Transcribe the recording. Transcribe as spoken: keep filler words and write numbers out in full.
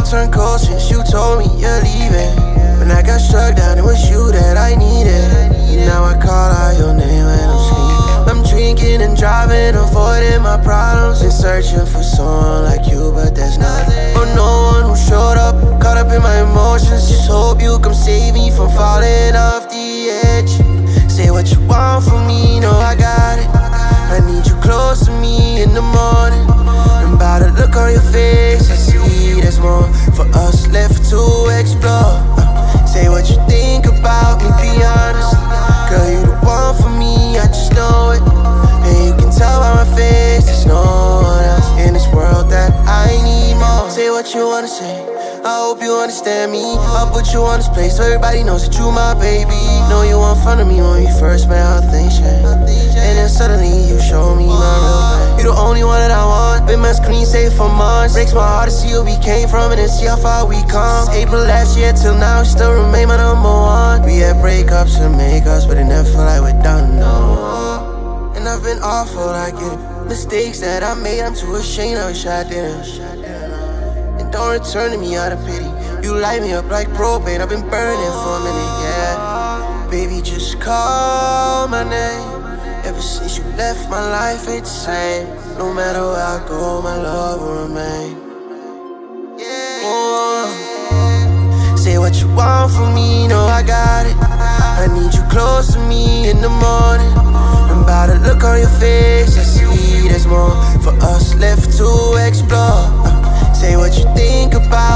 turned cold since you told me you're leaving. When I got struck down, it was you that I needed. Now I call out your name when I'm sleeping. I'm drinking and driving, avoiding my problems, and searching for someone like you, but there's nothing. Or no one who showed up, caught up in my emotions. Just hope you come save me from falling off the edge. Say what you want from me, know I got it. I need you close to me in the morning. And by the look on your face, I see there's more for us left to explore. uh, Say what you think about me, be honest. Girl, you the one for me, I just know it. And you can tell by my face, there's no one else in this world that I need more. Say what you wanna say, I hope you understand me. I'll put you on this place so everybody knows that you my baby. Know you in front of me when we first met, how things changed. And then suddenly you show me my real pain. You the only one that I want, been my screen safe for months. Breaks my heart to see where we came from and then see how far we come. April last year till now, still remain my number one. We had breakups and makeups, but it never feel like we're done, no. And I've been awful, I get it. Mistakes that I made, I'm too ashamed, I wish I didn't. Don't return to me out of pity. You light me up like propane, I've been burning for a minute, yeah. Baby, just call my name. Ever since you left, my life ain't the same. No matter where I go, my love will remain. Oh. Say what you want from me, know I got it. I need you close to me in the morning. And by the look on your face, I see there's more for us left to explore. uh, Say what you think about